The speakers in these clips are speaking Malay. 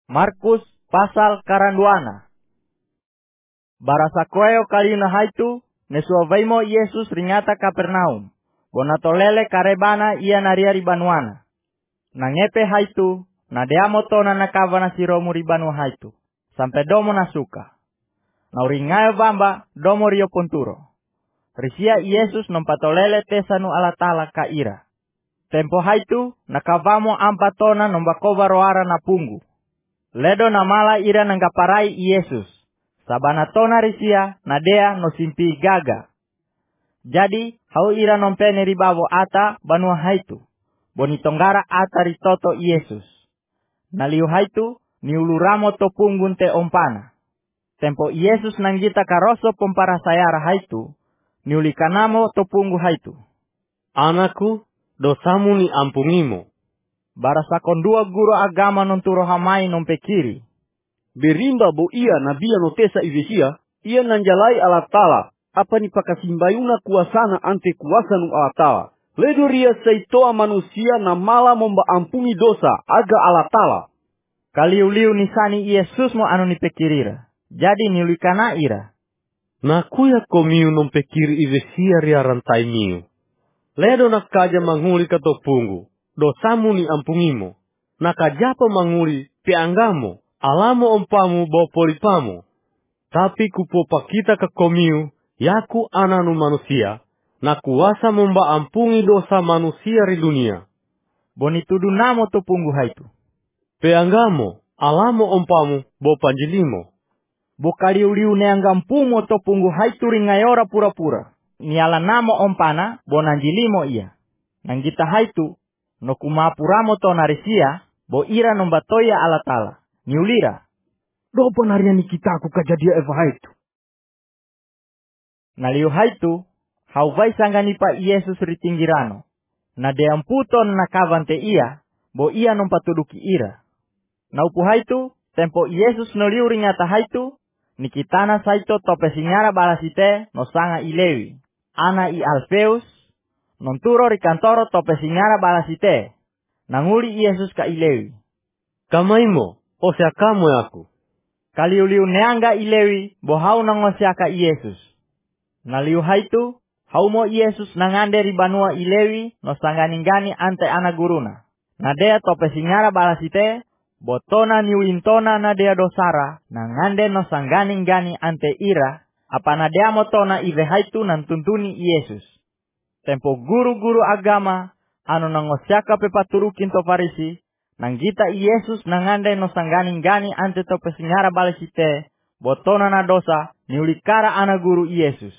Markus pasal karanduana. Barasa koeo kalina haitu nesuavaimo Yesus ringata Kapernaum. Bonatolele karebana ia naria ribanuana. Nangepe haitu nadeamo tona nakavana siromu ribanu haitu. Sampai domo nasuka. Nauringayo bamba domo rio ponturo. Risia Yesus nompatolele tesanu alatala kaira. Tempo haitu nakavamo ampatona nombakova roara na pungu. Ledo namala ira nanggaparai Yesus. Sabana tona risia nadea no simpi gaga. Jadi hau ira nompene ribavo ata banua haitu. Bonitonggara ata ritoto Yesus. Naliu haitu niuluramo to punggun te ompana. Tempo Yesus nanggita karoso pompara sayara haitu. Niulikanamo to punggu haitu. Anakku, dosamu ni ampungimu. Barasa kondua guru agama nonturo hamai nompekiri. Berimba bo ia nabia notesa ivesia, ia nanjalai alatala. Apa ni pakasimbayuna kuasana ante kuasa nu alatala. Ledo ria seitoa manusia na mala momba ampungi dosa aga alatala. Kaliuliu nisani Yesus mo anu nipekirira. Jadi niulikana ira. Nakuya komiu nompekiri ivesia ria rantai miu. Ledo nakaja manguli katopungu. Dosamu ni ampungimu. Nakajapa manguli peanggamo. Alamo ompamu bopolipamu. Tapi kupopa kita ke komiu. Yaku ananu manusia. Na kuasa momba ampungi dosa manusia di dunia. Bonitudu namo to punggu haitu. Peanggamo. Alamo ompamu bopanjilimo. Bokaliuliu neanggampumo to punggu haitu ringayora pura-pura. Niala namo ompana bonanjilimo ia. Nanggita haitu. No kumapuramo to narisia. Bo ira nombatoya alatala. Niulira. Dopo nariani kita aku kajadia eva haitu. Naliu haitu. Hauvai sanganipa Yesus ritinggirano. Nadeamputon nakavante ia. Bo ia nompatuduki ira. Naupu haitu. Tempo Yesus noliu ringata haitu. Nikitana saito tope singara balasite no sanga ilewi. Ana i Alfeus. Nonturo rikantoro tope singara balasite. Nanguli Yesus ka ilewi. Kamaimo, osiakamu yaku. Kaliuliu neanga ilewi, bohau nangosiaka Yesus. Naliu haitu, haumo Yesus nangande ribanua ilewi, no sanganingani ante ana guruna. Nadea tope singara balasite, botona niuintona nadea dosara, nangande no sanganingani ante ira, apa nadea motona ive haitu nantuntuni Yesus. Tempo guru-guru agama, anu nangosiaka pepaturukin to Farisi, nanggita Yesus nangande no sanganingani ante tope singara balasite, botona na dosa, niulikara ana guru Yesus.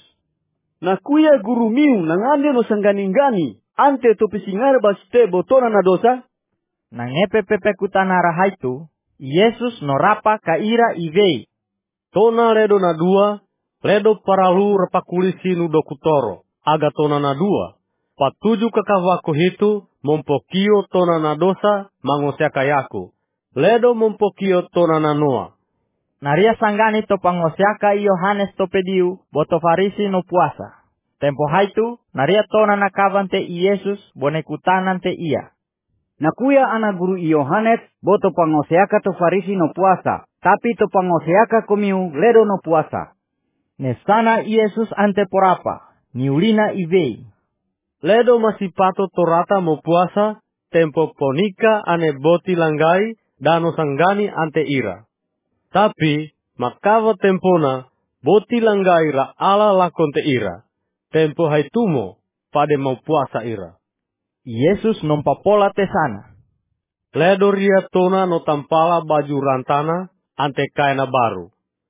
Nakuya guru miu nangande no sanganingani ante tope singara balasite botona na dosa. Nangepe kutanara haitu, Yesus norapa kaira ivei. Tona ledo na dua, ledo paralu repakulisi nu dokutoro. Aga tona na dua. Patuju kakavako hitu, mompokio tona na dosa, mangosiaka yaku. Ledo mompokio tona na noa. Naria sangani to pangosiaka Yohanes to pediu, boto Farisi no puasa. Tempo haitu, naria tona na kavante Yesus, bonekutanante ia. Nakuya ana guru Yohanes, boto pangoseaka to Farisi no puasa. Tapi to pangoseaka komiu ledo no puasa. Nesana Yesus ante porapa. Niulina ivei. Ledo masipato torata mo puasa, tempo ponika ane boti langgai, dano sanggani ante ira. Tapi, makava tempona, boti langgai ra ala lakonte ira. Tempo haitumo, pade mau puasa ira. Yesus nompapola tesana. Ledo ria tona no tampala baju rantana, ante kaina baru.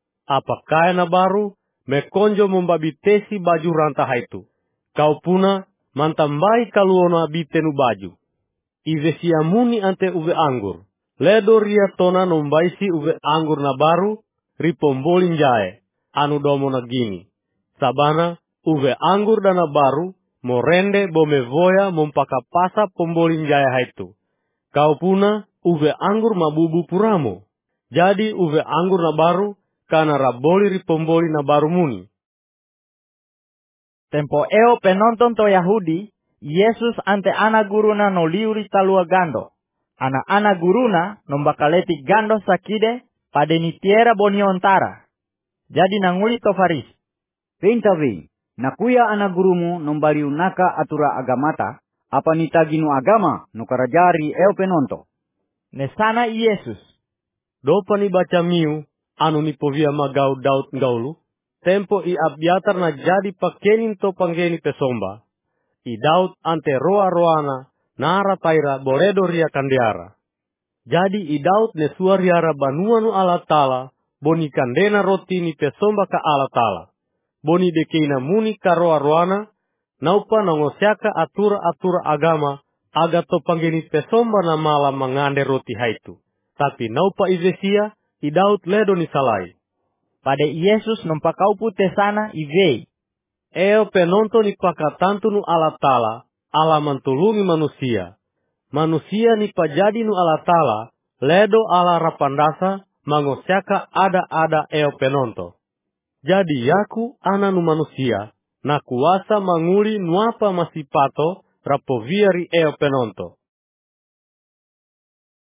Apa kaina baru? Mekonjo membabitesi baju ranta haitu. Kau puna mantambai kaluona bitenu baju. Ive siamuni ante uve anggur. Ledo ria tona nombaisi uve anggur na baru. Ripombolin jae. Anu domo na gini. Sabana uve anggur dana baru. Morende bomevoya mompakapasa pombolin jae haitu. Kau puna uve anggur mabubu puramo. Jadi uve anggur na baru. Kana raboli ripomboli na baru muni. Tempo eo penonton to Yahudi, Yesus ante ana guruna no liuri talua gando. Anak-anak guruna nombakaleti gando sakide pada nitiera boniontara. Jadi nanguli to Faris. Pentavi, nakuya anak gurumu nombaliu naka atura agamata, apa nitaginu agama no karajari eo penonto. Nesana Yesus. Dopa ni baca miu, anu ni povia magau Daud ngaulu, tempo i Abiatar na jadi pakenin to panggeni pesomba. I Daud ante roa-roana, nara paira boredo ria kandiara. Jadi i Daud ne suariara banuanu ala tala, boni kandena roti ni pesomba ka ala tala. Boni dekeina muni ka roa-roana, naupa nangosyaka atura-atura agama, aga to panggeni pesomba na mala mangande roti haitu. Tapi naupa ivesia, i Daud ledo ni salai. Pada Yesus nompakaupu tesana ivei. Eo penonton ni pakatantu nu ala tala, ala mantulungi manusia. Manusia ni pajadi nu ala tala, ledo ala rapandasa, mangosyaka ada-ada eo penonto. Jadi yaku ana nu manusia, na kuasa manguli nuapa masipato, rapoviari eo penonto.